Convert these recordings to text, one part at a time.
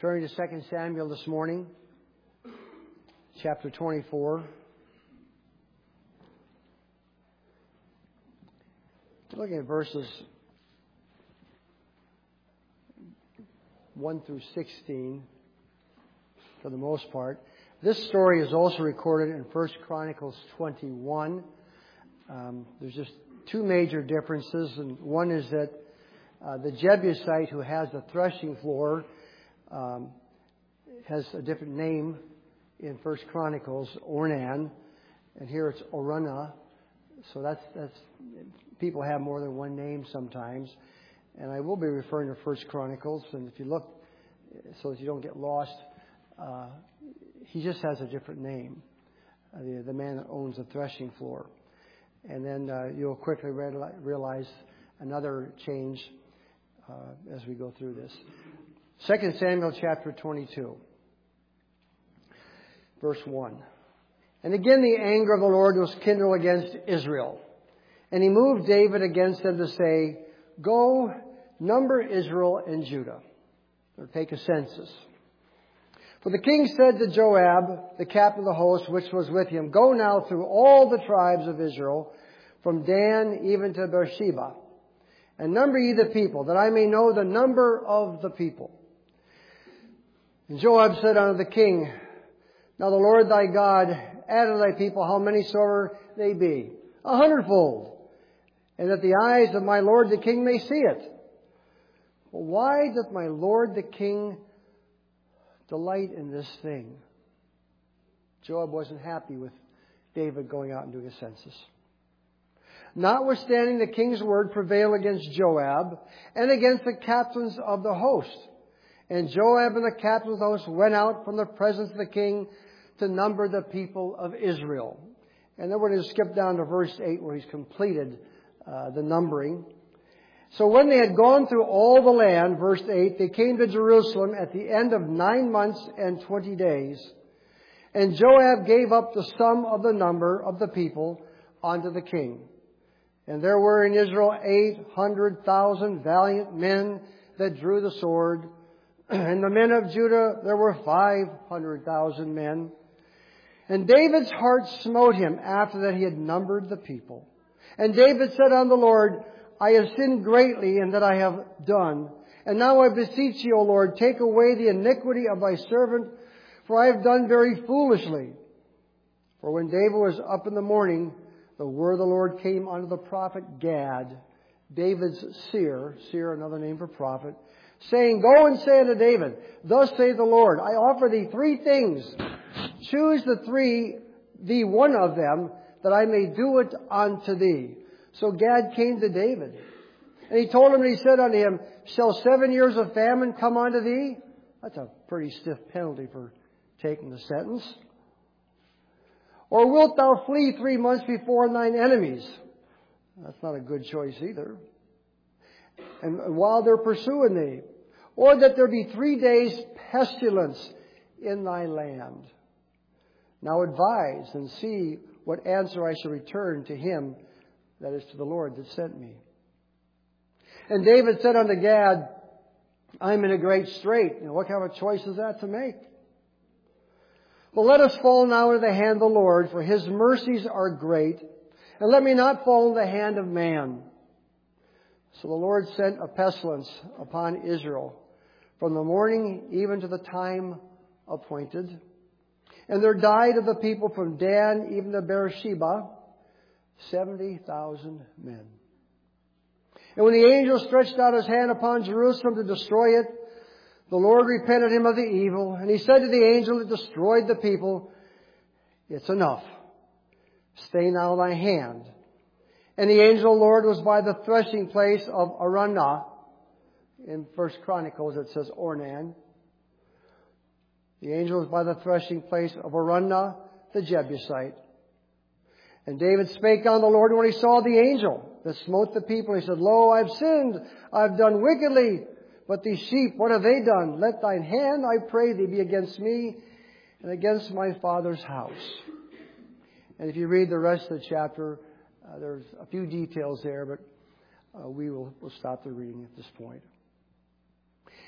Turning to 2 Samuel this morning, chapter 24. Looking at verses 1 through 16 for the most part. This story is also recorded in 1 Chronicles 21. There's just two major differences, and one is that the Jebusite who has the threshing floor has a different name in 1 Chronicles, Ornan, and here it's Araunah. So that's people have more than one name sometimes, and I will be referring to 1 Chronicles. And if you look, so that you don't get lost, he just has a different name. The man that owns the threshing floor, and then you'll quickly realize another change as we go through this. 2 Samuel chapter 22, verse 1. And again the anger of the Lord was kindled against Israel. And he moved David against them to say, Go, number Israel and Judah, or take a census. For the king said to Joab, the captain of the host, which was with him, Go now through all the tribes of Israel, from Dan even to Beersheba, and number ye the people, that I may know the number of the people. And Joab said unto the king, Now the Lord thy God add unto thy people how many soever they be, 100-fold, and that the eyes of my lord the king may see it. Well, why doth my lord the king delight in this thing? Joab wasn't happy with David going out and doing a census. Notwithstanding the king's word prevailed against Joab and against the captains of the host. And Joab and the captains of the host went out from the presence of the king to number the people of Israel. And then we're going to skip down to verse 8 where he's completed the numbering. So when they had gone through all the land, verse 8, they came to Jerusalem at the end of 9 months and 20 days. And Joab gave up the sum of the number of the people unto the king. And there were in Israel 800,000 valiant men that drew the sword. And the men of Judah, there were 500,000 men. And David's heart smote him after that he had numbered the people. And David said unto the Lord, I have sinned greatly in that I have done. And now I beseech you, O Lord, take away the iniquity of thy servant, for I have done very foolishly. For when David was up in the morning, the word of the Lord came unto the prophet Gad, David's seer, another name for prophet, saying, Go and say unto David, Thus saith the Lord, I offer thee 3 things. Choose thee one of them, that I may do it unto thee. So Gad came to David. And he told him, and he said unto him, Shall 7 years of famine come unto thee? That's a pretty stiff penalty for taking the sentence. Or wilt thou flee 3 months before thine enemies? That's not a good choice either. And while they're pursuing thee. Or that there be 3 days pestilence in thy land. Now advise and see what answer I shall return to him, that is to the Lord that sent me. And David said unto Gad, I'm in a great strait. What kind of a choice is that to make? But let us fall now into the hand of the Lord, for his mercies are great. And let me not fall into the hand of man. So the Lord sent a pestilence upon Israel from the morning even to the time appointed. And there died of the people from Dan even to Beersheba 70,000 men. And when the angel stretched out his hand upon Jerusalem to destroy it, the Lord repented him of the evil. And he said to the angel that destroyed the people, It's enough. Stay now thy hand. And the angel of the Lord was by the threshing place of Araunah. In 1 Chronicles it says Ornan. The angel was by the threshing place of Araunah the Jebusite. And David spake unto the Lord when he saw the angel that smote the people. He said, Lo, I have sinned. I have done wickedly. But these sheep, what have they done? Let thine hand, I pray thee, be against me and against my father's house. And if you read the rest of the chapter, there's a few details there, but we'll stop the reading at this point.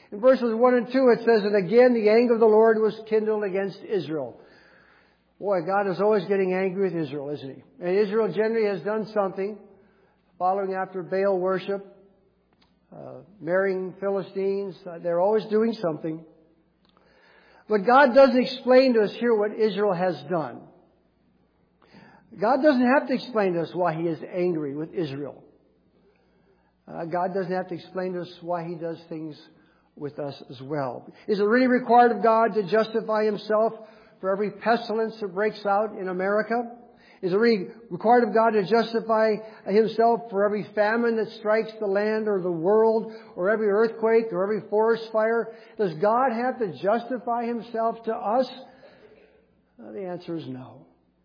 In verses 1 and 2 it says, "And again the anger of the Lord was kindled against Israel." Boy, God is always getting angry with Israel, isn't He? And Israel generally has done something, following after Baal worship, marrying Philistines. They're always doing something. But God doesn't explain to us here what Israel has done. God doesn't have to explain to us why He is angry with Israel. God doesn't have to explain to us why He does things with us as well. Is it really required of God to justify Himself for every pestilence that breaks out in America? Is it really required of God to justify Himself for every famine that strikes the land or the world, or every earthquake or every forest fire? Does God have to justify Himself to us? The answer is no.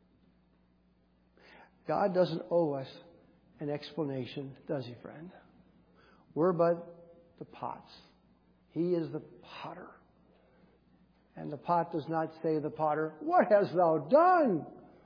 God doesn't owe us an explanation, does He, friend? We're but the pots. He is the potter. And the pot does not say to the potter, "What hast thou done?"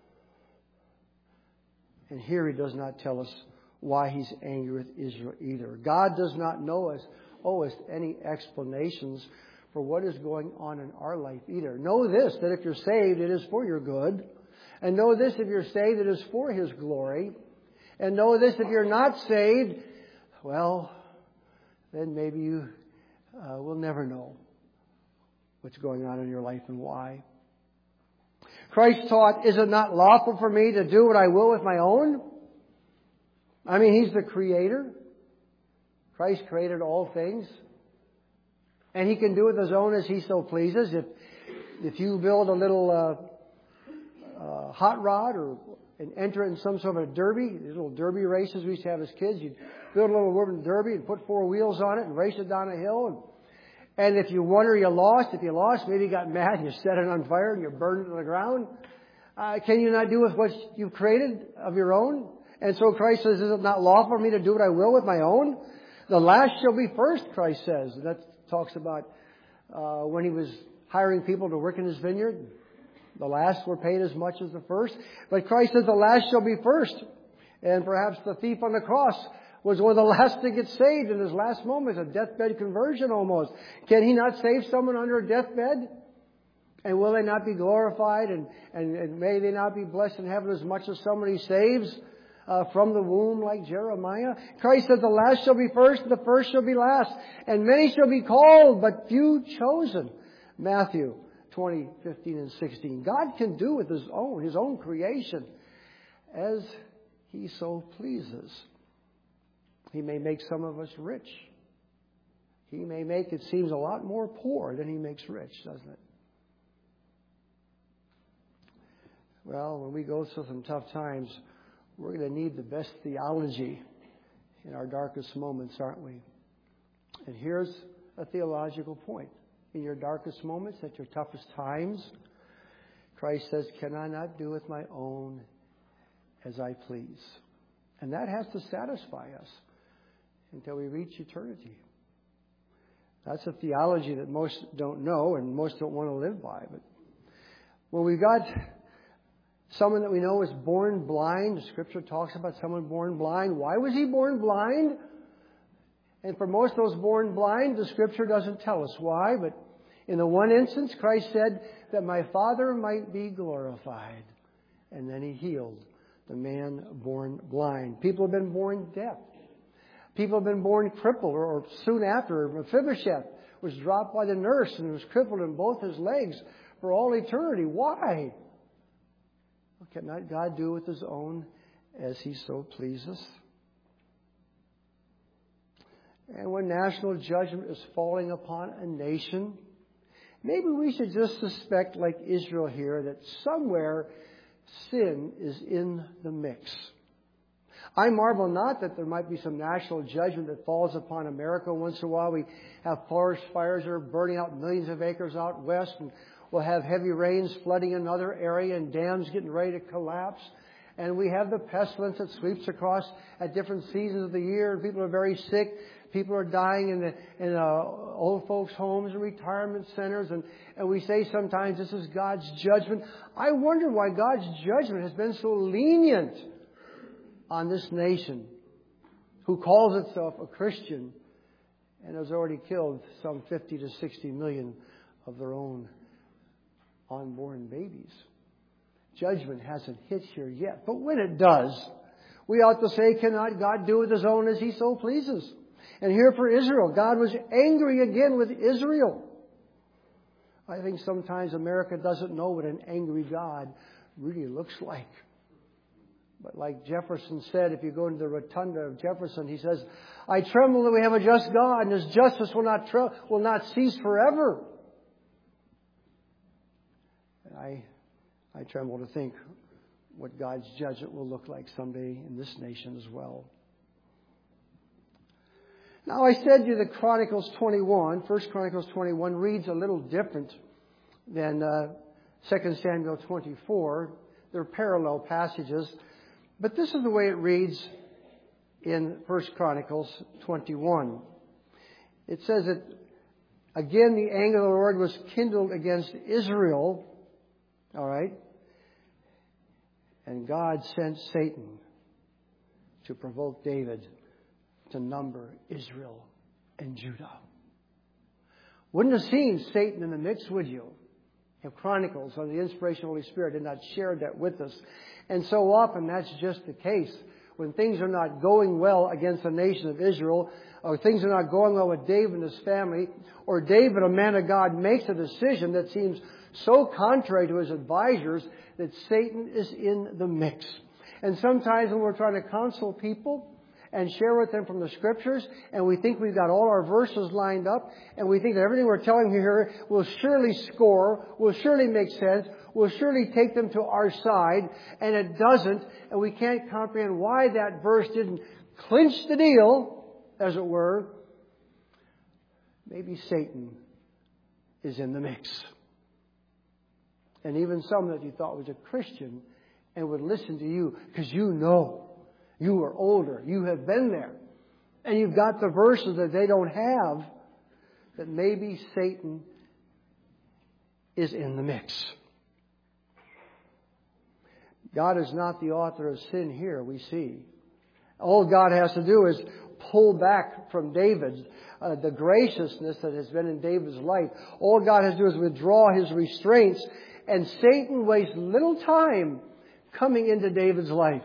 And here He does not tell us why He's angry with Israel either. God does not owe us any explanations for what is going on in our life either. Know this, that if you're saved, it is for your good. And know this, if you're saved, it is for His glory. And know this, if you're not saved, well, then maybe you will never know what's going on in your life and why. Christ taught, "Is it not lawful for me to do what I will with my own?" I mean, He's the Creator. Christ created all things. And He can do with His own as He so pleases. If you build a little hot rod and enter it in some sort of a derby, these little derby races we used to have as kids, you'd build a little wooden derby and put 4 wheels on it and race it down a hill. And if you won or you lost, if you lost, maybe you got mad and you set it on fire and you burned it to the ground. Can you not do with what you've created of your own? And so Christ says, "Is it not lawful for me to do what I will with my own?" The last shall be first, Christ says. That talks about when He was hiring people to work in His vineyard. The last were paid as much as the first. But Christ says the last shall be first. And perhaps the thief on the cross was one of the last to get saved in his last moments, a deathbed conversion almost. Can He not save someone under a deathbed? And will they not be glorified? And may they not be blessed in heaven as much as somebody saves from the womb like Jeremiah? Christ said the last shall be first and the first shall be last. And many shall be called, but few chosen. Matthew 20:15 and 16. God can do with His own creation, as He so pleases. He may make some of us rich. He may make it seems a lot more poor than He makes rich, doesn't it? Well, when we go through some tough times, we're going to need the best theology in our darkest moments, aren't we? And here's a theological point. In your darkest moments, at your toughest times, Christ says, "Can I not do with my own as I please?" And that has to satisfy us until we reach eternity. That's a theology that most don't know and most don't want to live by. But when we've got someone that we know is born blind, the Scripture talks about someone born blind. Why was he born blind? And for most of those born blind, the Scripture doesn't tell us why. But in the one instance, Christ said that my Father might be glorified. And then He healed the man born blind. People have been born deaf. People have been born crippled, or soon after. Mephibosheth was dropped by the nurse and was crippled in both his legs for all eternity. Why? Can not God do with His own as He so pleases? And when national judgment is falling upon a nation, maybe we should just suspect, like Israel here, that somewhere sin is in the mix. I marvel not that there might be some national judgment that falls upon America once in a while. We have forest fires that are burning out millions of acres out west, and we'll have heavy rains flooding another area and dams getting ready to collapse. And we have the pestilence that sweeps across at different seasons of the year, and people are very sick. People are dying in old folks' homes and retirement centers. And we say sometimes this is God's judgment. I wonder why God's judgment has been so lenient on this nation who calls itself a Christian and has already killed some 50 to 60 million of their own unborn babies. Judgment hasn't hit here yet, but when it does, we ought to say, cannot God do with His own as He so pleases? And here for Israel, God was angry again with Israel. I think sometimes America doesn't know what an angry God really looks like. But like Jefferson said, if you go into the rotunda of Jefferson, he says, I tremble that we have a just God, and His justice will not cease forever. And I tremble to think what God's judgment will look like someday in this nation as well. Now I said to you that Chronicles 21, 1 Chronicles 21 reads a little different than 2 Samuel 24. They're parallel passages. But this is the way it reads in 1 Chronicles 21. It says that, again, the anger of the Lord was kindled against Israel. All right? And God sent Satan to provoke David to number Israel and Judah. Wouldn't have seen Satan in the mix, would you? If Chronicles, or the inspiration of the Holy Spirit, had not shared that with us. And so often that's just the case. When things are not going well against the nation of Israel, or things are not going well with David and his family, or David, a man of God, makes a decision that seems so contrary to his advisors, that Satan is in the mix. And sometimes when we're trying to counsel people and share with them from the Scriptures, and we think we've got all our verses lined up, and we think that everything we're telling you here will surely score, will surely make sense, will surely take them to our side, and it doesn't, and we can't comprehend why that verse didn't clinch the deal, as it were, maybe Satan is in the mix. And even some that you thought was a Christian and would listen to you because you know. You are older. You have been there. And you've got the verses that they don't have, that maybe Satan is in the mix. God is not the author of sin here, we see. All God has to do is pull back from David the graciousness that has been in David's life. All God has to do is withdraw His restraints, and Satan wastes little time coming into David's life.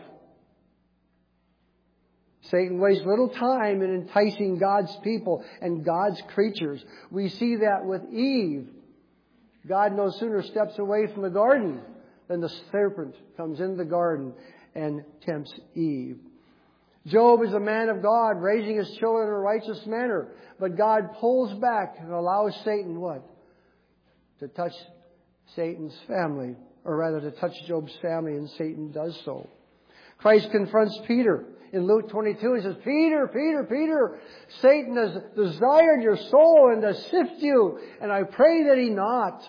Satan wastes little time in enticing God's people and God's creatures. We see that with Eve. God no sooner steps away from the garden than the serpent comes into the garden and tempts Eve. Job is a man of God, raising his children in a righteous manner. But God pulls back and allows Satan what? To touch Satan's family. Or rather, to touch Job's family, and Satan does so. Christ confronts Peter. In Luke 22, He says, Peter, Peter, Peter, Satan has desired your soul and to sift you, and I pray that he not.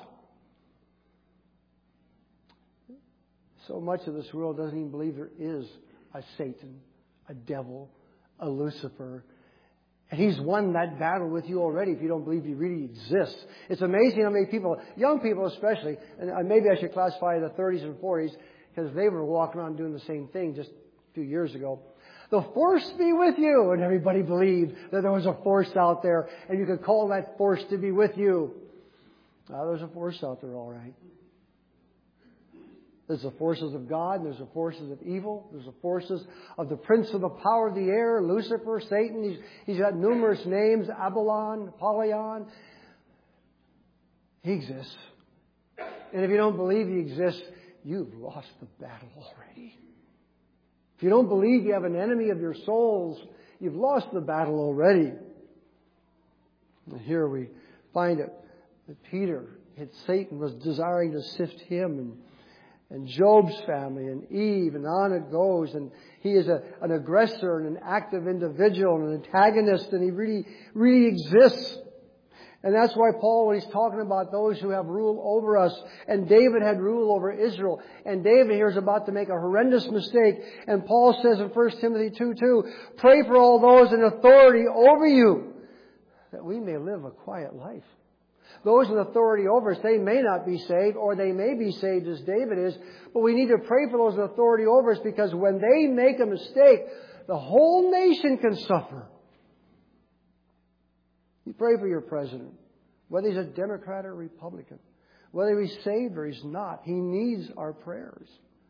So much of this world doesn't even believe there is a Satan, a devil, a Lucifer. And he's won that battle with you already if you don't believe he really exists. It's amazing how many people, young people especially, and maybe I should classify the 30s and 40s, because they were walking around doing the same thing just a few years ago. The force be with you. And everybody believed that there was a force out there, and you could call that force to be with you. There's a force out there, all right. There's the forces of God, and there's the forces of evil. There's the forces of the prince of the power of the air, Lucifer, Satan. He's got numerous names, Apollyon, Apollyon. He exists. And if you don't believe he exists, you've lost the battle already. If you don't believe you have an enemy of your souls, you've lost the battle already. And here we find it that Peter, Satan was desiring to sift him and Job's family and Eve, and on it goes. And he is an aggressor and an active individual and an antagonist, and he really, really exists. And that's why Paul, when he's talking about those who have rule over us, and David had rule over Israel, and David here is about to make a horrendous mistake, and Paul says in 1 Timothy 2:2, pray for all those in authority over you, that we may live a quiet life. Those in authority over us, they may not be saved, or they may be saved as David is, but we need to pray for those in authority over us, because when they make a mistake, the whole nation can suffer. You pray for your president, whether he's a Democrat or Republican, whether he's saved or he's not. He needs our prayers.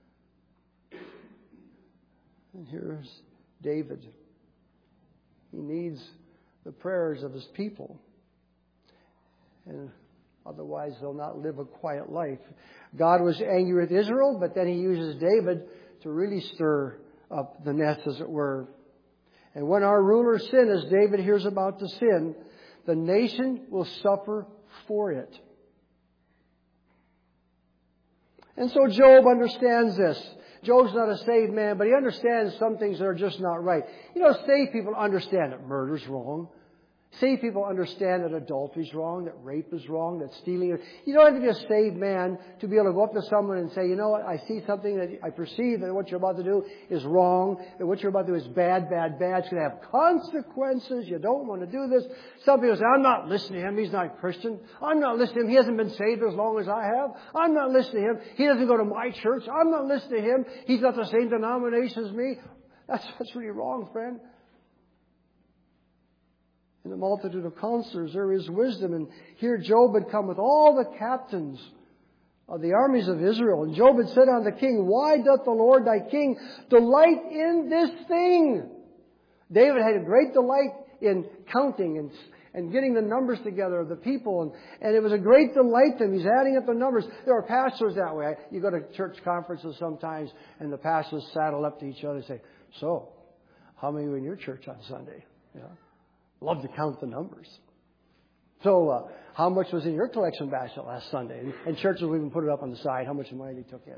And here's David. He needs the prayers of his people. And otherwise, they'll not live a quiet life. God was angry with Israel, but then he uses David to really stir up the nest, as it were. And when our rulers sin, as David hears about the sin, the nation will suffer for it. And so Job understands this. Job's not a saved man, but he understands some things that are just not right. You know, saved people understand that murder's wrong. Saved people understand that adultery's wrong, that rape is wrong, that stealing is... You don't have to be a saved man to be able to go up to someone and say, you know what, I see something that I perceive that what you're about to do is wrong, that what you're about to do is bad, bad, bad. It's going to have consequences. You don't want to do this. Some people say, I'm not listening to him. He's not a Christian. I'm not listening to him. He hasn't been saved as long as I have. I'm not listening to him. He doesn't go to my church. I'm not listening to him. He's not the same denomination as me. That's really wrong, friend. In the multitude of counselors there is wisdom. And here Job had come with all the captains of the armies of Israel. And Job had said unto the king, why doth the Lord thy king delight in this thing? David had a great delight in counting and getting the numbers together of the people. And it was a great delight to him. He's adding up the numbers. There are pastors that way. You go to church conferences sometimes and the pastors saddle up to each other and say, so, how many were in your church on Sunday? You know? Love to count the numbers. So, how much was in your collection basket last Sunday? And churches will even put it up on the side, how much money they took in.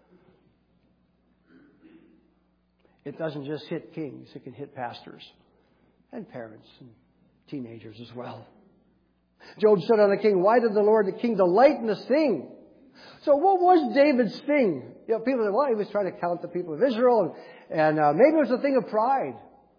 It doesn't just hit kings. It can hit pastors and parents and teenagers as well. Job said unto the king, why did the Lord the king delight in this thing? So what was David's thing? You know, people say, well, he was trying to count the people of Israel. And maybe it was a thing of pride.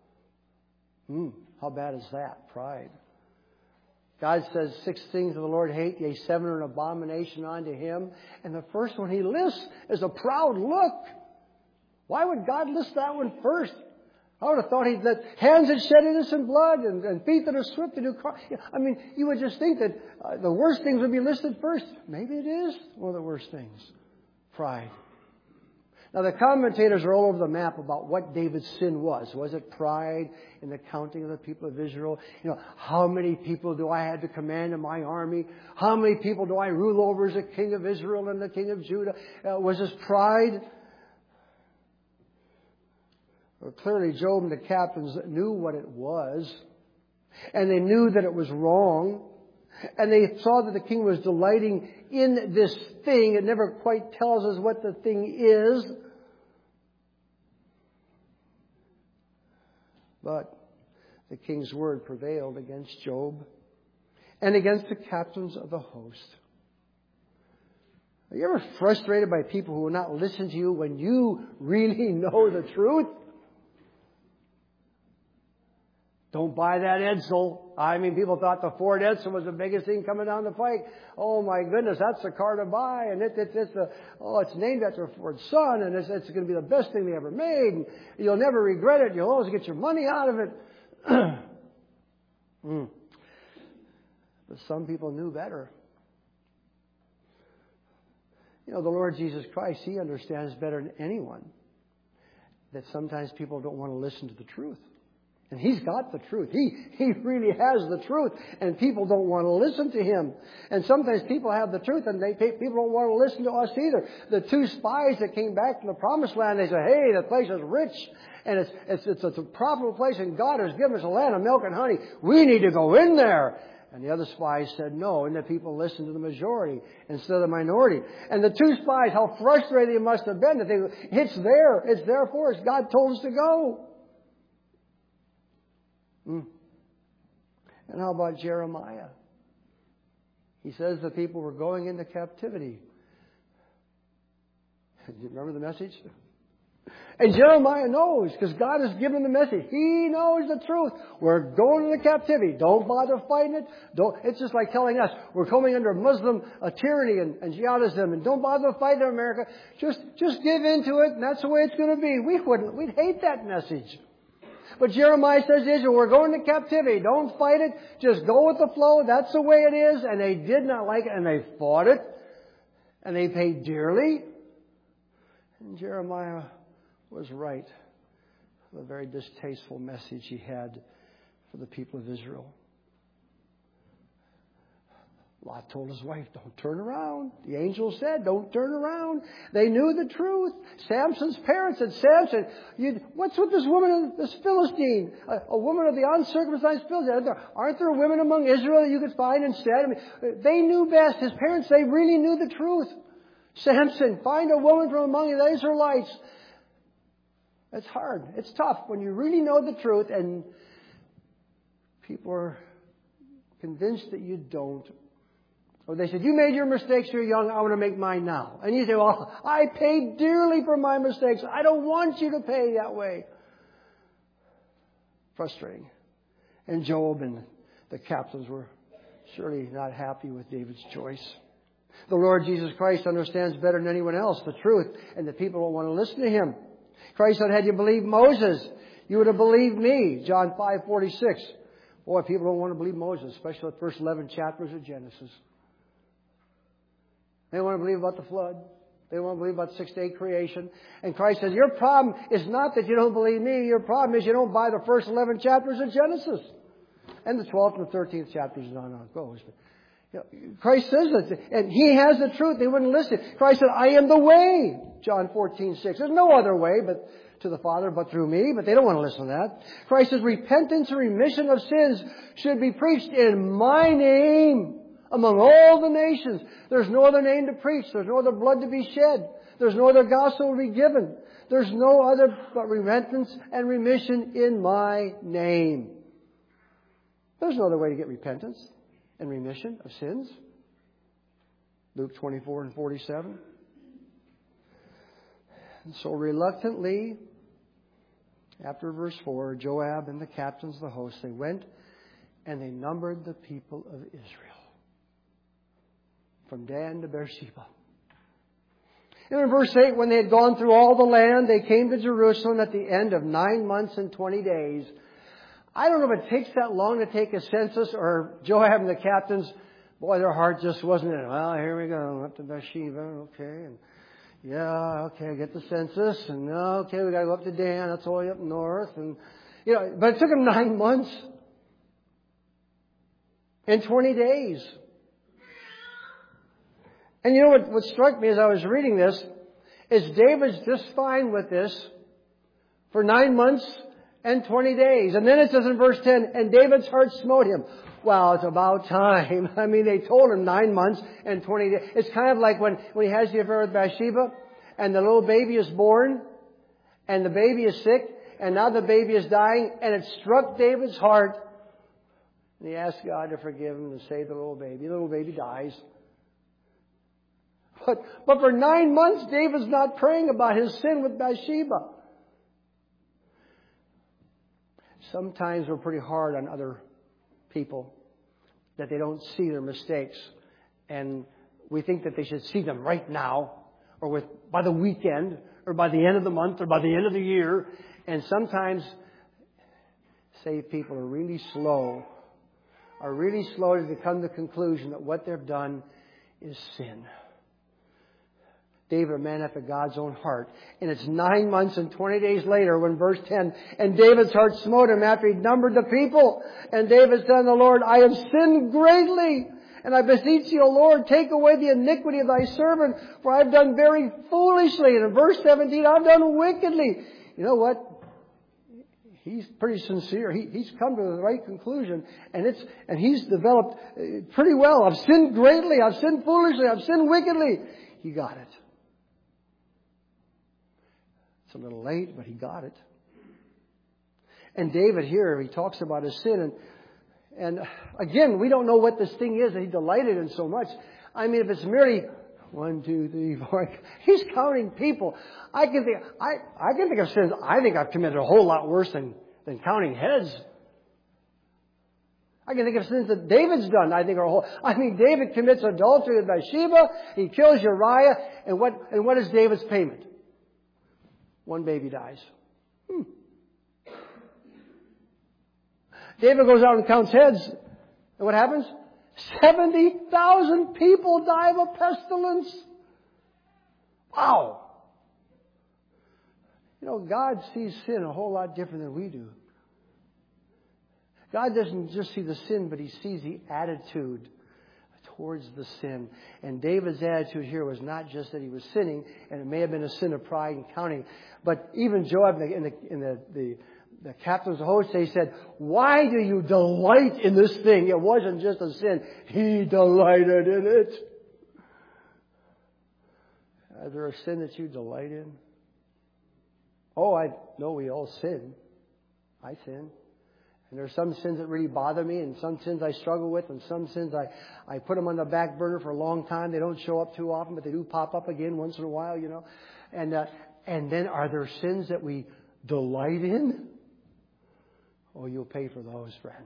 How bad is that? Pride. God says 6 things of the Lord hate, yea, 7 are an abomination unto him. And the first one he lists is a proud look. Why would God list that one first? I would have thought he'd let hands that shed innocent blood and feet that are swift to do crime. I mean, you would just think that the worst things would be listed first. Maybe it is one of the worst things. Pride. Now, the commentators are all over the map about what David's sin was. Was it pride in the counting of the people of Israel? You know, how many people do I have to command in my army? How many people do I rule over as the king of Israel and the king of Judah? Was this pride? Well, clearly, Job and the captains knew what it was. And they knew that it was wrong. And they saw that the king was delighting in this thing. It never quite tells us what the thing is. But the king's word prevailed against Job and against the captains of the host. Are you ever frustrated by people who will not listen to you when you really know the truth? Don't buy that Edsel. I mean, people thought the Ford Edsel was the biggest thing coming down the pike. Oh my goodness, that's the car to buy. And it's named after Ford's son, and it's going to be the best thing they ever made. And you'll never regret it. You'll always get your money out of it. But some people knew better. You know, the Lord Jesus Christ, He understands better than anyone that sometimes people don't want to listen to the truth. And He's got the truth. He really has the truth. And people don't want to listen to Him. And sometimes people have the truth and people don't want to listen to us either. The 2 spies that came back from the promised land, they said, hey, the place is rich. And it's a profitable place and God has given us a land of milk and honey. We need to go in there. And the other spies said no. And the people listened to the majority instead of the minority. And the 2 spies, how frustrated they must have been. That it's there for us. God told us to go. And how about Jeremiah? He says the people were going into captivity. Do you remember the message? And Jeremiah knows, because God has given him the message. He knows the truth. We're going into captivity. Don't bother fighting it. It's just like telling us we're coming under Muslim tyranny and jihadism, and don't bother fighting America. Just give in to it, and that's the way it's going to be. We'd hate that message. But Jeremiah says to Israel, we're going to captivity. Don't fight it. Just go with the flow. That's the way it is. And they did not like it. And they fought it. And they paid dearly. And Jeremiah was right. The very distasteful message he had for the people of Israel. Lot told his wife, don't turn around. The angel said, don't turn around. They knew the truth. Samson's parents said, Samson, what's with this woman, this Philistine? A woman of the uncircumcised Philistine. Aren't there women among Israel that you could find instead? I mean, they knew best. His parents, they really knew the truth. Samson, find a woman from among the Israelites. It's hard. It's tough when you really know the truth and people are convinced that you don't. Or they said, you made your mistakes, you're young, I want to make mine now. And you say, well, I paid dearly for my mistakes. I don't want you to pay that way. Frustrating. And Joab and the captains were surely not happy with David's choice. The Lord Jesus Christ understands better than anyone else the truth, and the people don't want to listen to Him. Christ said, had you believed Moses, you would have believed me. John 5:46. Boy, people don't want to believe Moses, especially the first 11 chapters of Genesis. They want to believe about the flood. They want to believe about 6-day creation. And Christ says, your problem is not that you don't believe me. Your problem is you don't buy the first 11 chapters of Genesis. And the 12th and the 13th chapters and on it goes. But, Christ says that. And He has the truth. They wouldn't listen. Christ said, I am the way. John 14:6. There's no other way but to the Father but through me. But they don't want to listen to that. Christ says, repentance and remission of sins should be preached in my name. Among all the nations, there's no other name to preach. There's no other blood to be shed. There's no other gospel to be given. There's no other but repentance and remission in my name. There's no other way to get repentance and remission of sins. Luke 24:47. And so reluctantly, after verse 4, Joab and the captains of the host, they went and they numbered the people of Israel. From Dan to Beersheba. And in verse 8, when they had gone through all the land, they came to Jerusalem at the end of 9 months and 20 days. I don't know if it takes that long to take a census, or Joab and the captains, boy, their heart just wasn't in it. Well, here we go, up to Beersheba, okay, and yeah, okay, get the census, and okay, we got to go up to Dan, that's all the way up north, and but it took them 9 months and 20 days. And what struck me as I was reading this is David's just fine with this for 9 months and 20 days. And then it says in verse 10, and David's heart smote him. Well, it's about time. I mean, they told him 9 months and 20 days. It's kind of like when he has the affair with Bathsheba and the little baby is born and the baby is sick and now the baby is dying and it struck David's heart. And he asked God to forgive him and save the little baby. The little baby dies. But for 9 months, David's not praying about his sin with Bathsheba. Sometimes we're pretty hard on other people that they don't see their mistakes. And we think that they should see them right now or by the weekend or by the end of the month or by the end of the year. And sometimes saved people are really slow to come to the conclusion that what they've done is sin. David, a man after God's own heart. And it's 9 months and 20 days later when verse 10, and David's heart smote him after he'd numbered the people. And David said unto the Lord, I have sinned greatly. And I beseech thee, O Lord, take away the iniquity of thy servant, for I have done very foolishly. And in verse 17, I've done wickedly. You know what? He's pretty sincere. He's come to the right conclusion. And he's developed pretty well. I've sinned greatly. I've sinned foolishly. I've sinned wickedly. He got it. It's a little late, but he got it. And David here, he talks about his sin. And again, we don't know what this thing is that he delighted in so much. I mean, if it's merely 1, 2, 3, 4, he's counting people. I can think of sins. I think I've committed a whole lot worse than counting heads. I can think of sins that David's done. David commits adultery with Bathsheba. He kills Uriah. And what is David's payment? 1 baby dies. David goes out and counts heads. And what happens? 70,000 people die of a pestilence. Wow. You know, God sees sin a whole lot different than we do. God doesn't just see the sin, but He sees the attitude towards the sin. And David's attitude here was not just that he was sinning, and it may have been a sin of pride and counting, but even Joab in the captains of the host, they said, "Why do you delight in this thing?" It wasn't just a sin. He delighted in it. Is there a sin that you delight in? Oh, I know we all sin. I sin. And there are some sins that really bother me, and some sins I struggle with, and some sins I put them on the back burner for a long time. They don't show up too often, but they do pop up again once in a while, you know. And then are there sins that we delight in? Oh, you'll pay for those, friend.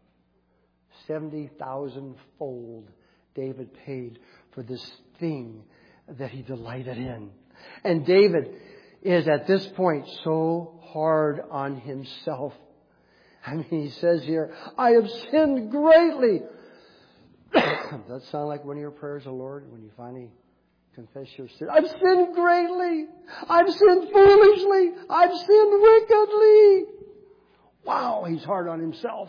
70,000-fold David paid for this thing that he delighted in. And David is at this point so hard on himself. I mean, he says here, "I have sinned greatly." Does that sound like one of your prayers, O Lord, when you finally confess your sin? I've sinned greatly. I've sinned foolishly. I've sinned wickedly. Wow, he's hard on himself.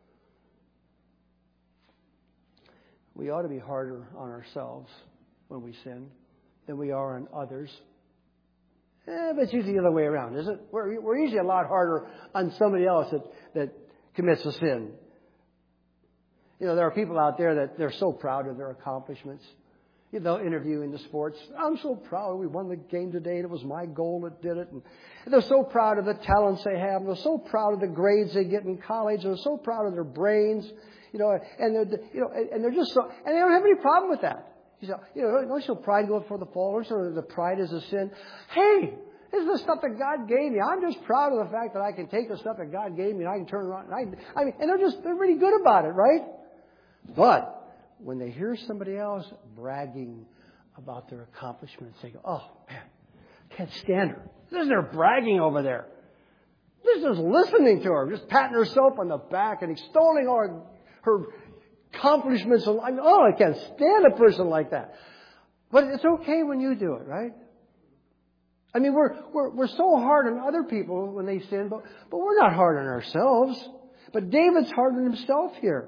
We ought to be harder on ourselves when we sin than we are on others. But it's usually the other way around, isn't it? We're usually a lot harder on somebody else that commits a sin. You know, there are people out there that they're so proud of their accomplishments. You know, they'll interview in the sports. "I'm so proud we won the game today. It was my goal that did it." And they're so proud of the talents they have. They're so proud of the grades they get in college. They're so proud of their brains. You know, and they're just so, and they don't have any problem with that. Don't show pride go before the fall. Don't show the pride is a sin. Hey, this is the stuff that God gave me. I'm just proud of the fact that I can take the stuff that God gave me and I can turn around. And they're really good about it, right? But when they hear somebody else bragging about their accomplishments, they go, "Oh man, can't stand her. This is her bragging over there. This is listening to her, just patting herself on the back and extolling her accomplishments." I can't stand a person like that. But it's okay when you do it, right? I mean, we're so hard on other people when they sin, but we're not hard on ourselves. But David's hard on himself here.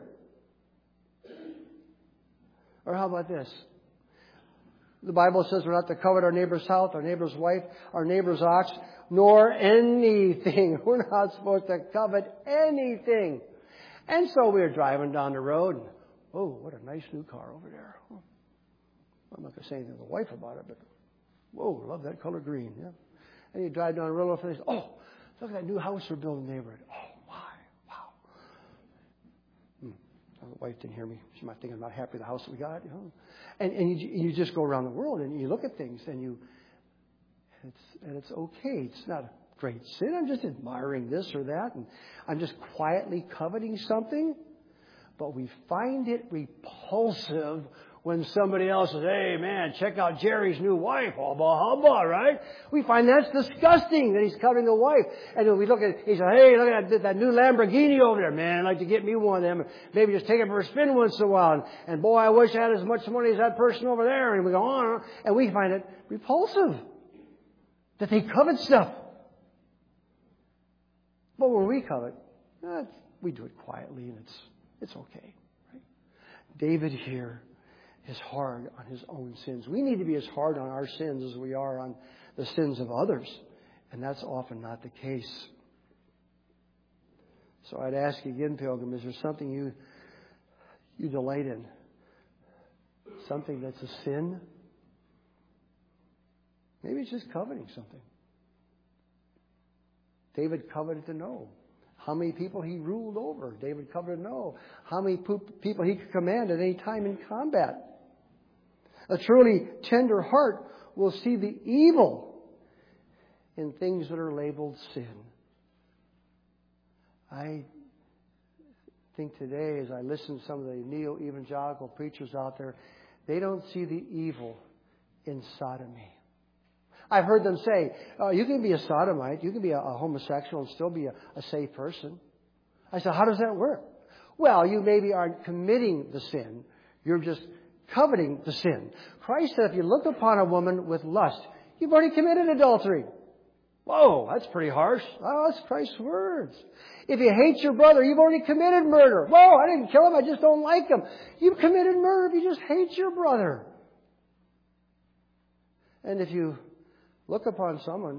Or how about this? The Bible says we're not to covet our neighbor's house, our neighbor's wife, our neighbor's ox, nor anything. We're not supposed to covet anything. And so we were driving down the road. And, oh, what a nice new car over there. I'm not going to say anything to the wife about it, but whoa, love that color green. Yeah. And you drive down the road and say, "Oh, look at that new house we're building in the neighborhood. Oh, my, wow." The wife didn't hear me. She might think I'm not happy with the house that we got. You know? And you just go around the world and you look at things and it's okay. It's not a great sin. I'm just admiring this or that, and I'm just quietly coveting something. But we find it repulsive when somebody else says, "Hey man, check out Jerry's new wife." Hubba hubba, right? We find that's disgusting that he's coveting a wife. And then we look at, he says, "Hey, look at that new Lamborghini over there, man. I'd like to get me one of them. Maybe just take it for a spin once in a while. And boy, I wish I had as much money as that person over there." And we go on, and we find it repulsive that they covet stuff. But when we covet, we do it quietly, and it's okay. Right? David here is hard on his own sins. We need to be as hard on our sins as we are on the sins of others. And that's often not the case. So I'd ask you again, Pilgrim, is there something you delight in? Something that's a sin? Maybe it's just coveting something. David coveted to know how many people he ruled over. David coveted to know how many people he could command at any time in combat. A truly tender heart will see the evil in things that are labeled sin. I think today, as I listen to some of the neo-evangelical preachers out there, they don't see the evil in sodomy. I've heard them say, "You can be a sodomite, you can be a homosexual and still be a safe person." I said, how does that work? Well, you maybe aren't committing the sin. You're just coveting the sin. Christ said if you look upon a woman with lust, you've already committed adultery. Whoa, that's pretty harsh. Oh, that's Christ's words. If you hate your brother, you've already committed murder. Whoa, I didn't kill him, I just don't like him. You've committed murder if you just hate your brother. And if you look upon someone,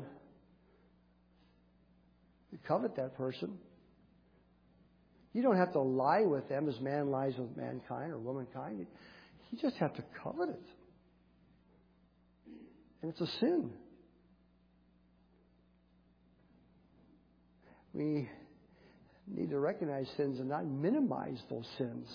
you covet that person. You don't have to lie with them as man lies with mankind or womankind. You just have to covet it. And it's a sin. We need to recognize sins and not minimize those sins.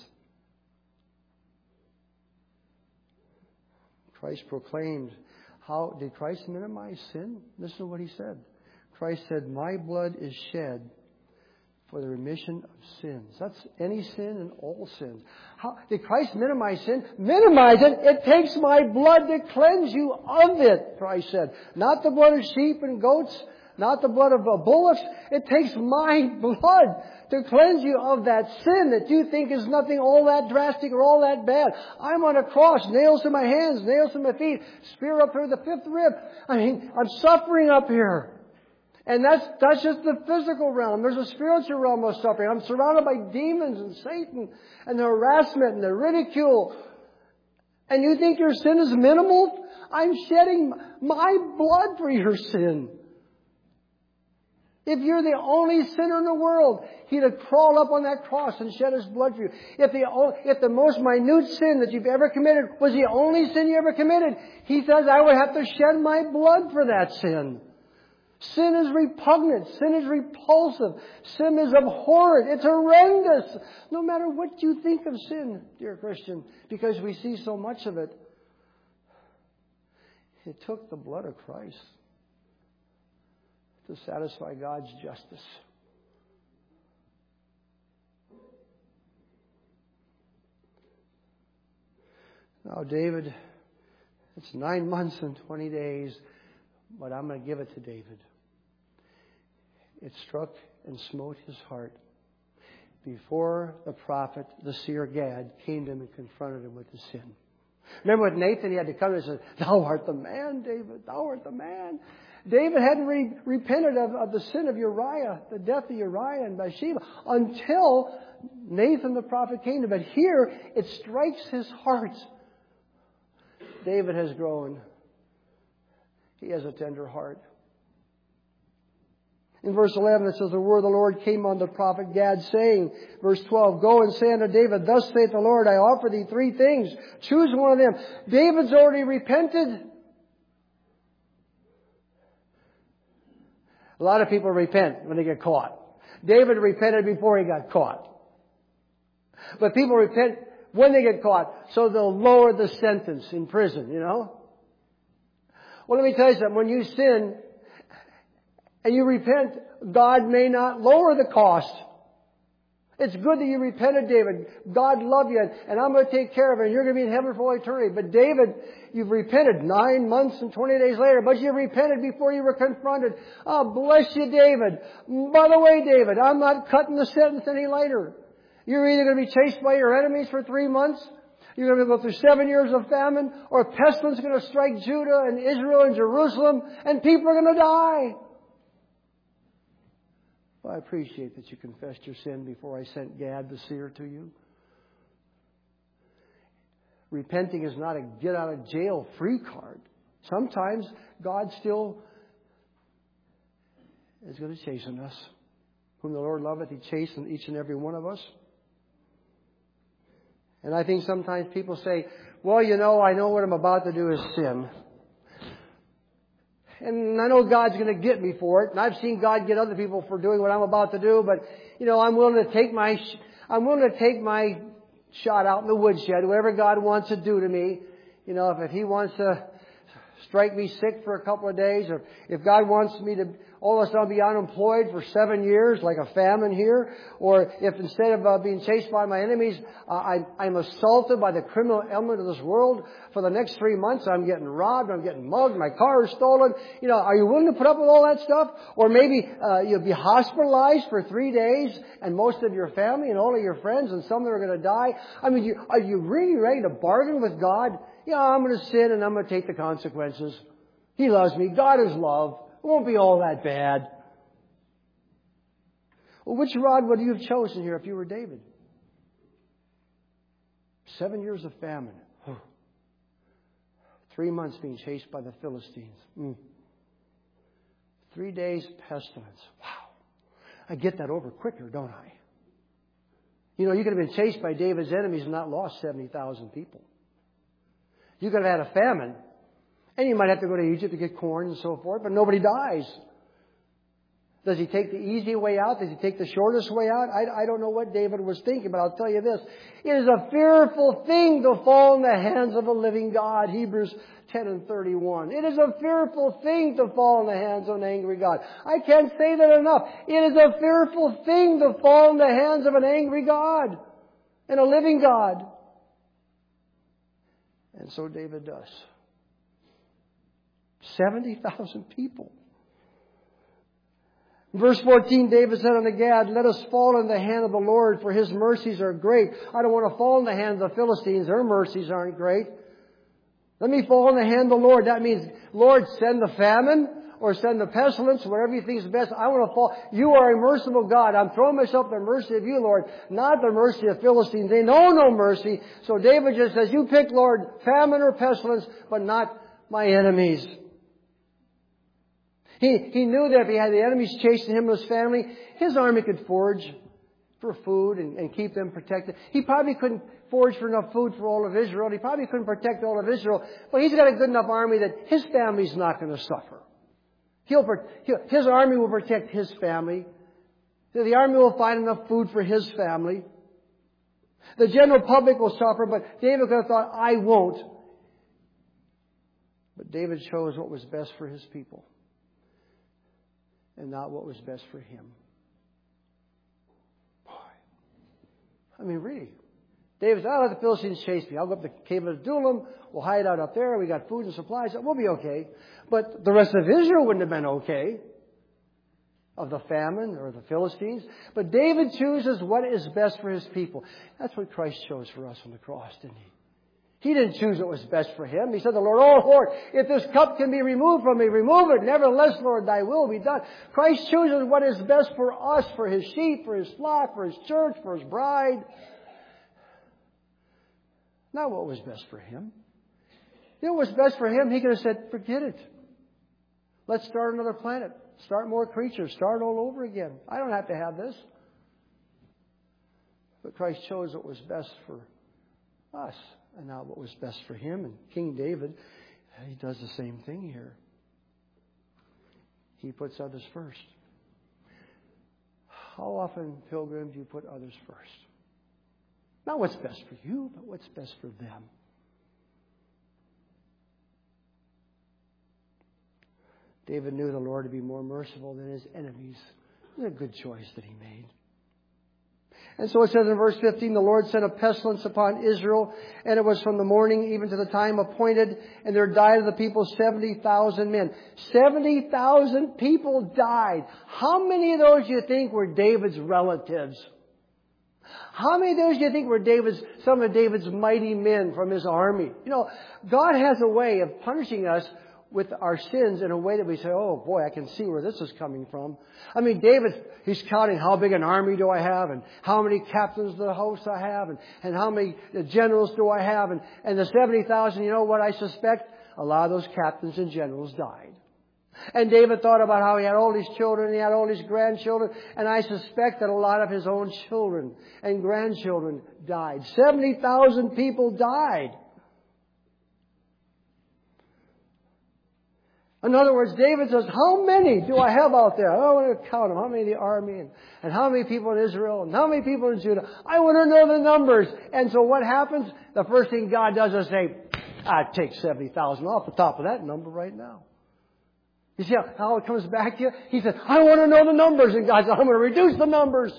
Christ proclaimed. How did Christ minimize sin? Listen to what He said. Christ said, my blood is shed for the remission of sins. That's any sin and all sins. How did Christ minimize sin? Minimize it. It takes my blood to cleanse you of it, Christ said. Not the blood of sheep and goats, not the blood of bullocks. It takes my blood to cleanse you of that sin that you think is nothing all that drastic or all that bad. I'm on a cross, nails in my hands, nails in my feet, spear up through the fifth rib. I mean, I'm suffering up here. And that's just the physical realm. There's a spiritual realm of suffering. I'm surrounded by demons and Satan and the harassment and the ridicule. And you think your sin is minimal? I'm shedding my blood for your sin. If you're the only sinner in the world, He'd have crawled up on that cross and shed His blood for you. If the most minute sin that you've ever committed was the only sin you ever committed, He says, I would have to shed my blood for that sin. Sin is repugnant. Sin is repulsive. Sin is abhorrent. It's horrendous. No matter what you think of sin, dear Christian, because we see so much of it, it took the blood of Christ to satisfy God's justice. Now, David, it's 9 months and 20 days, but I'm going to give it to David. It struck and smote his heart before the prophet, the seer Gad, came to him and confronted him with his sin. Remember with Nathan, he had to come and say, thou art the man, David, thou art the man. David hadn't repented of the sin of Uriah, the death of Uriah and Bathsheba, until Nathan the prophet came to him. But here, it strikes his heart. David has grown. He has a tender heart. In verse 11 it says, the word of the Lord came on the prophet Gad, saying, verse 12, go and say unto David, thus saith the Lord, I offer thee 3 things. Choose one of them. David's already repented. A lot of people repent when they get caught. David repented before he got caught. But people repent when they get caught, so they'll lower the sentence in prison, you know. Well, let me tell you something. When you sin and you repent, God may not lower the cost. It's good that you repented, David. God loved you, and I'm going to take care of it, and you're going to be in heaven for all eternity. But David, you've repented 9 months and 20 days later, but you repented before you were confronted. Oh, bless you, David. By the way, David, I'm not cutting the sentence any later. You're either going to be chased by your enemies for 3 months, you're going to go through 7 years of famine, or a pestilence is going to strike Judah and Israel and Jerusalem, and people are going to die. Well, I appreciate that you confessed your sin before I sent Gad the seer to you. Repenting is not a get-out-of-jail-free card. Sometimes God still is going to chasten us. Whom the Lord loveth, He chastens each and every one of us. And I think sometimes people say, well, you know, I know what I'm about to do is sin. And I know God's going to get me for it. And I've seen God get other people for doing what I'm about to do. But, you know, I'm willing to take my shot out in the woodshed. Whatever God wants to do to me. You know, if He wants to strike me sick for a couple of days, or if God wants me to all of a sudden I'll be unemployed for 7 years like a famine here. Or if instead of being chased by my enemies, I'm assaulted by the criminal element of this world for the next 3 months. I'm getting robbed, I'm getting mugged, my car is stolen. Are you willing to put up with all that stuff? Or maybe you'll be hospitalized for 3 days and most of your family and all of your friends and some that are going to die. I mean, are you really ready to bargain with God? I'm going to sin and I'm going to take the consequences. He loves me. God is love. It won't be all that bad. Well, which rod would you have chosen here if you were David? 7 years of famine. 3 months being chased by the Philistines. 3 days pestilence. Wow. I get that over quicker, don't I? You could have been chased by David's enemies and not lost 70,000 people. You could have had a famine. And you might have to go to Egypt to get corn and so forth, but nobody dies. Does he take the easy way out? Does he take the shortest way out? I don't know what David was thinking, but I'll tell you this. It is a fearful thing to fall in the hands of a living God. Hebrews 10:31. It is a fearful thing to fall in the hands of an angry God. I can't say that enough. It is a fearful thing to fall in the hands of an angry God and a living God. And so David does. 70,000 people. Verse 14, David said unto Gad, let us fall in the hand of the Lord, for His mercies are great. I don't want to fall in the hand of the Philistines. Their mercies aren't great. Let me fall in the hand of the Lord. That means, Lord, send the famine or send the pestilence, whatever you think is best. I want to fall. You are a merciful God. I'm throwing myself at the mercy of you, Lord, not the mercy of Philistines. They know no mercy. So David just says, you pick, Lord, famine or pestilence, but not my enemies. He knew that if he had the enemies chasing him and his family, his army could forage for food and keep them protected. He probably couldn't forage for enough food for all of Israel. He probably couldn't protect all of Israel. But he's got a good enough army that his family's not going to suffer. His army will protect his family. The army will find enough food for his family. The general public will suffer, but David could have thought, I won't. But David chose what was best for his people and not what was best for him. Boy. I mean, really. David said, I'll let the Philistines chase me. I'll go up to the cave of Adullam. We'll hide out up there. We got food and supplies. We'll be okay. But the rest of Israel wouldn't have been okay of the famine or the Philistines. But David chooses what is best for his people. That's what Christ chose for us on the cross, didn't he? He didn't choose what was best for him. He said to the Lord, oh Lord, if this cup can be removed from me, remove it. Nevertheless, Lord, thy will be done. Christ chooses what is best for us, for his sheep, for his flock, for his church, for his bride. Not what was best for him. If it was best for him, he could have said, forget it. Let's start another planet. Start more creatures. Start all over again. I don't have to have this. But Christ chose what was best for us and not what was best for him. And King David, he does the same thing here. He puts others first. How often, pilgrim, do you put others first? Not what's best for you, but what's best for them. David knew the Lord to be more merciful than his enemies. It was a good choice that he made. And so it says in verse 15, the Lord sent a pestilence upon Israel, and it was from the morning even to the time appointed, and there died of the people 70,000 men. 70,000 people died. How many of those do you think were David's relatives? How many of those do you think were some of David's mighty men from his army? You know, God has a way of punishing us with our sins in a way that we say, oh boy, I can see where this is coming from. I mean, David, he's counting how big an army do I have, and how many captains of the host I have, and how many generals do I have, and the 70,000, you know what I suspect? A lot of those captains and generals died. And David thought about how he had all these children, and he had all these grandchildren, and I suspect that a lot of his own children and grandchildren died. 70,000 people died. In other words, David says, how many do I have out there? I don't want to count them. How many in the army and how many people in Israel and how many people in Judah? I want to know the numbers. And so what happens? The first thing God does is say, take 70,000 off the top of that number right now. You see how it comes back to you? He said, I want to know the numbers. And God said, I'm going to reduce the numbers.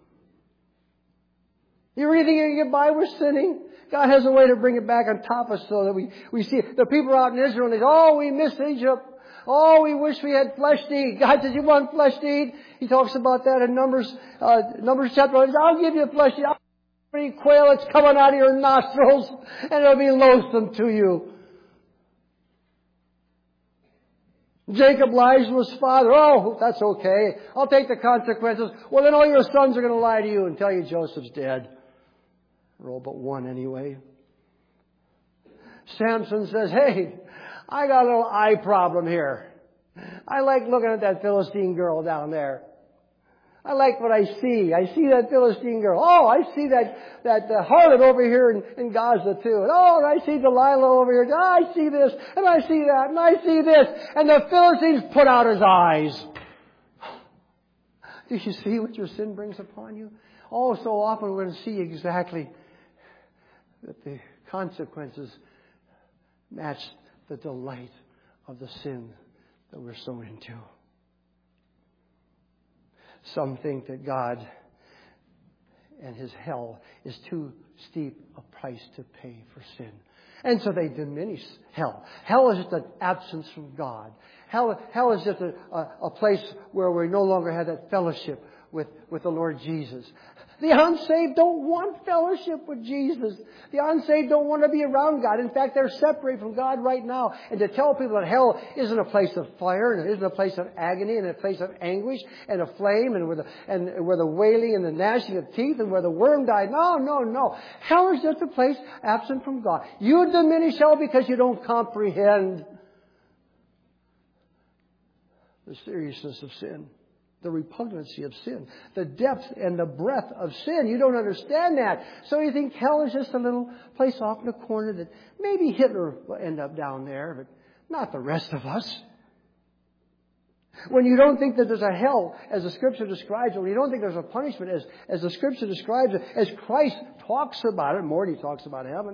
You really think you can get by with sinning? God has a way to bring it back on top of us so that we see it. The people out in Israel, and they say, oh, we miss Egypt. Oh, we wish we had flesh to eat. God says, you want flesh to eat? He talks about that in Numbers chapter 1. I'll give you flesh to eat. I'll give you quail that's coming out of your nostrils, and it'll be loathsome to you. Jacob lies to his father. Oh, that's okay. I'll take the consequences. Well, then all your sons are going to lie to you and tell you Joseph's dead. Or all but one anyway. Samson says, hey, I got a little eye problem here. I like looking at that Philistine girl down there. I like what I see. I see that Philistine girl. Oh, I see that harlot over here in Gaza too. And oh, and I see Delilah over here. Oh, I see this, and I see that, and I see this. And the Philistines put out his eyes. Do you see what your sin brings upon you? Oh, so often we're going to see exactly that the consequences match the delight of the sin that we're so into. Some think that God and His hell is too steep a price to pay for sin. And so they diminish hell. Hell is just an absence from God. Hell is just a place where we no longer have that fellowship with the Lord Jesus. The unsaved don't want fellowship with Jesus. The unsaved don't want to be around God. In fact, they're separated from God right now. And to tell people that hell isn't a place of fire, and it isn't a place of agony, and a place of anguish, and a flame, and where the wailing and the gnashing of teeth, and where the worm died. No. Hell is just a place absent from God. You diminish hell because you don't comprehend the seriousness of sin. The repugnancy of sin. The depth and the breadth of sin. You don't understand that. So you think hell is just a little place off in a corner that maybe Hitler will end up down there, but not the rest of us. When you don't think that there's a hell as the Scripture describes it, when you don't think there's a punishment as the Scripture describes it, as Christ talks about it, Morty talks about heaven.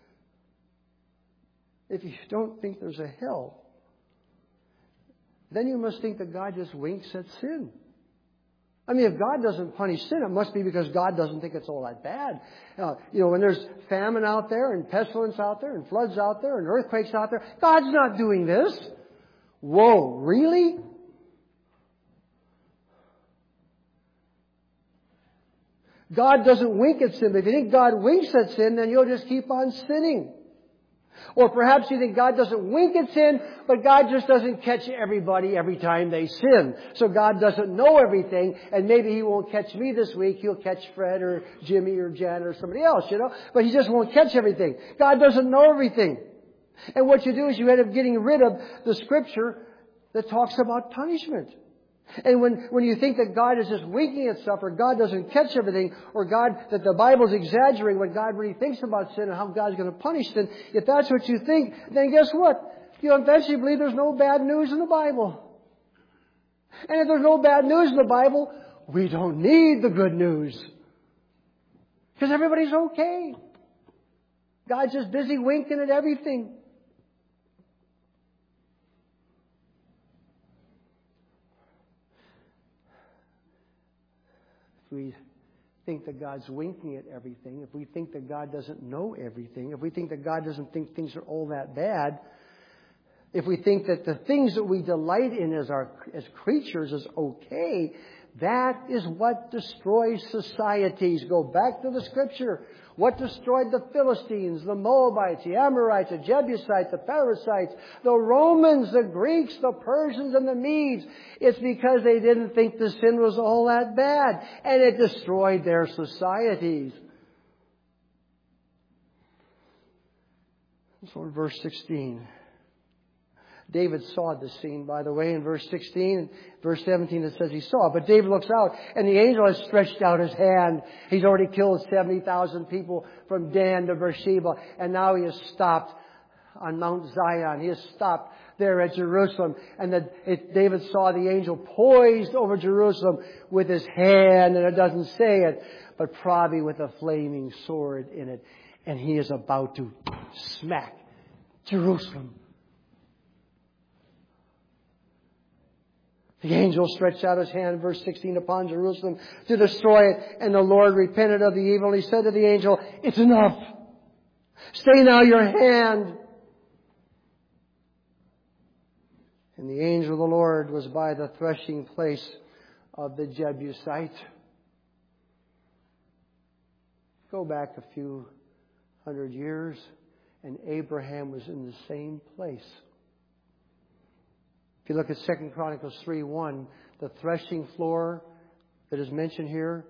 If you don't think there's a hell, then you must think that God just winks at sin. I mean, if God doesn't punish sin, it must be because God doesn't think it's all that bad. When there's famine out there and pestilence out there and floods out there and earthquakes out there, God's not doing this. Whoa, really? God doesn't wink at sin. If you think God winks at sin, then you'll just keep on sinning. Or perhaps you think God doesn't wink at sin, but God just doesn't catch everybody every time they sin. So God doesn't know everything, and maybe He won't catch me this week. He'll catch Fred or Jimmy or Jan or somebody else, But He just won't catch everything. God doesn't know everything. And what you do is you end up getting rid of the Scripture that talks about punishment. And when you think that God is just winking at stuff, or God doesn't catch everything, or that the Bible's exaggerating what God really thinks about sin and how God's going to punish sin, if that's what you think, then guess what? You'll eventually believe there's no bad news in the Bible. And if there's no bad news in the Bible, we don't need the good news. Because everybody's okay. God's just busy winking at everything. We think that God's winking at everything, if we think that God doesn't know everything, if we think that God doesn't think things are all that bad, if we think that the things that we delight in as creatures is okay, that is what destroys societies. Go back to the Scripture. What destroyed the Philistines, the Moabites, the Amorites, the Jebusites, the Perizzites, the Romans, the Greeks, the Persians, and the Medes? It's because they didn't think the sin was all that bad. And it destroyed their societies. So in verse 16... David saw this scene, by the way, in verse 16. Verse 17 it says he saw. But David looks out, and the angel has stretched out his hand. He's already killed 70,000 people from Dan to Beersheba. And now he has stopped on Mount Zion. He has stopped there at Jerusalem. And David saw the angel poised over Jerusalem with his hand, and it doesn't say it, but probably with a flaming sword in it. And he is about to smack Jerusalem The angel stretched out his hand, verse 16, upon Jerusalem to destroy it. And the Lord repented of the evil. He said to the angel, it's enough. Stay now your hand. And the angel of the Lord was by the threshing place of the Jebusite. Go back a few hundred years, and Abraham was in the same place. If you look at 2 Chronicles 3:1, the threshing floor that is mentioned here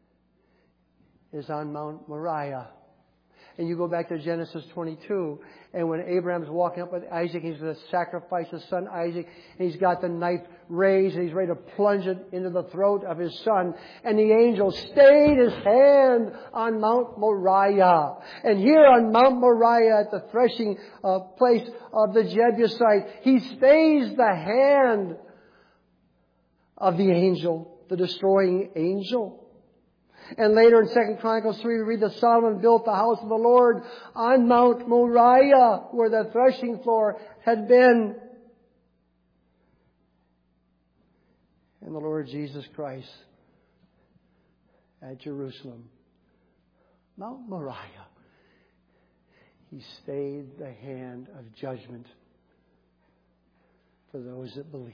is on Mount Moriah. And you go back to Genesis 22, and when Abraham's walking up with Isaac, he's going to sacrifice his son Isaac, and he's got the knife raised, and he's ready to plunge it into the throat of his son. And the angel stayed his hand on Mount Moriah. And here on Mount Moriah, at the threshing place of the Jebusite, he stays the hand of the angel, the destroying angel. And later in 2 Chronicles 3, we read that Solomon built the house of the Lord on Mount Moriah, where the threshing floor had been. And the Lord Jesus Christ at Jerusalem, Mount Moriah, He stayed the hand of judgment for those that believe.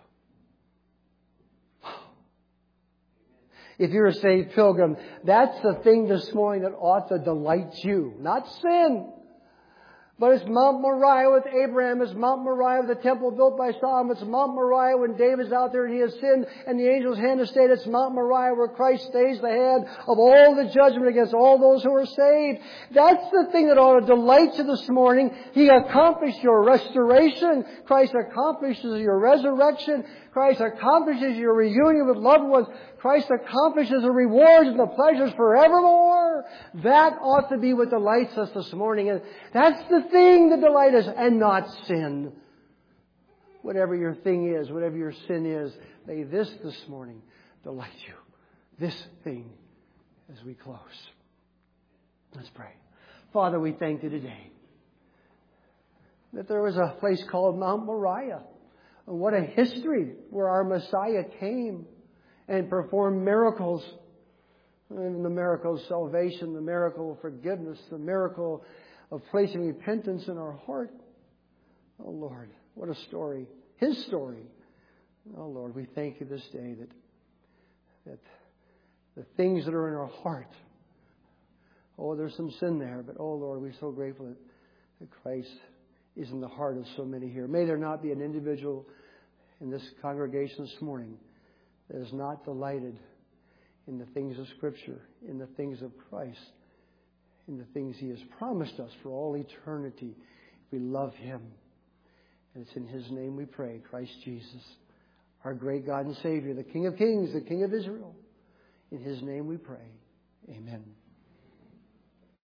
If you're a saved pilgrim, that's the thing this morning that ought to delight you. Not sin. But it's Mount Moriah with Abraham. It's Mount Moriah with the temple built by Solomon. It's Mount Moriah when David's out there and he has sinned and the angel's hand has stayed. It's Mount Moriah where Christ stays the hand of all the judgment against all those who are saved. That's the thing that ought to delight you this morning. He accomplished your restoration. Christ accomplishes your resurrection. Christ accomplishes your reunion with loved ones. Christ accomplishes the rewards and the pleasures forevermore. That ought to be what delights us this morning. And that's the thing that delights us, and not sin. Whatever your thing is, whatever your sin is, may this morning delight you. This thing as we close. Let's pray. Father, we thank you today that there was a place called Mount Moriah. What a history where our Messiah came and performed miracles. And the miracle of salvation, the miracle of forgiveness, the miracle of placing repentance in our heart. Oh Lord, what a story. His story. Oh Lord, we thank you this day that the things that are in our heart, oh, there's some sin there, but oh Lord, we're so grateful that Christ is in the heart of so many here. May there not be an individual in this congregation this morning that is not delighted in the things of Scripture, in the things of Christ, in the things He has promised us for all eternity. We love Him. And it's in His name we pray, Christ Jesus, our great God and Savior, the King of Kings, the King of Israel. In His name we pray. Amen.